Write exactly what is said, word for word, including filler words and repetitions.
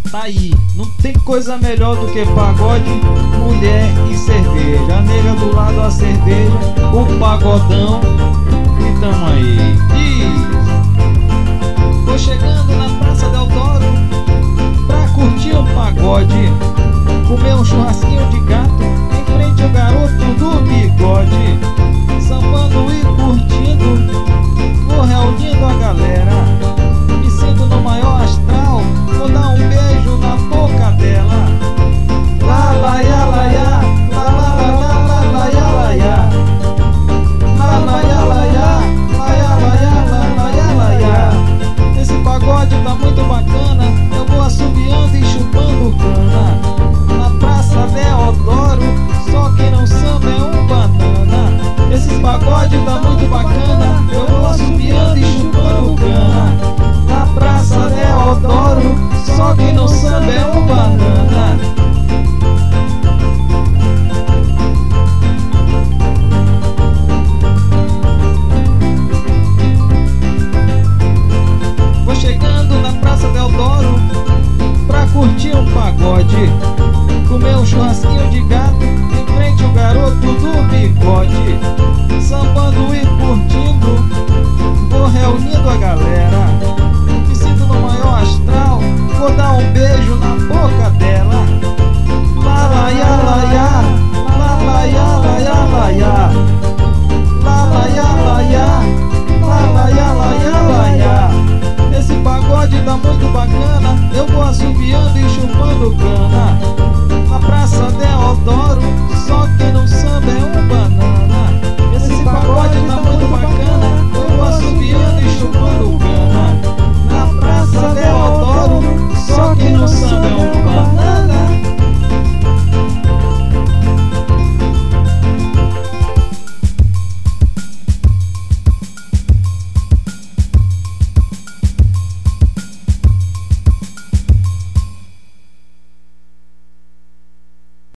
Tá aí, não tem coisa melhor do que pagode, mulher e cerveja. A nega do lado, a cerveja, o pagodão, e tamo aí. Diz. Tô chegando na Praça Del Toro pra curtir um pagode, comer um churrasquinho de gato em frente ao garoto do bigode. Sambando e curtindo, vou reunindo a galera, me sinto no maior astral, vou dar um beijo na boca dela. Lá, lá, ya, lá, ya, lá, lá, lá, lá, lá, ya, lá, ya. Lá, lá, ya, lá, ya, lá, ya, lá, ya, lá, lá, ya, lá, ya. Esse pagode tá muito bacana, eu vou assobiando e chupando cana. Na Praça Deodoro, só quem não samba é um banana. Esse pagode tá muito bacana, eu vou assobiando e chupando cana. Na Praça Deodoro, só quem não samba é um banana. Vou chegando na Praça Deodoro pra curtir um pagode, comer um churrasquinho de gato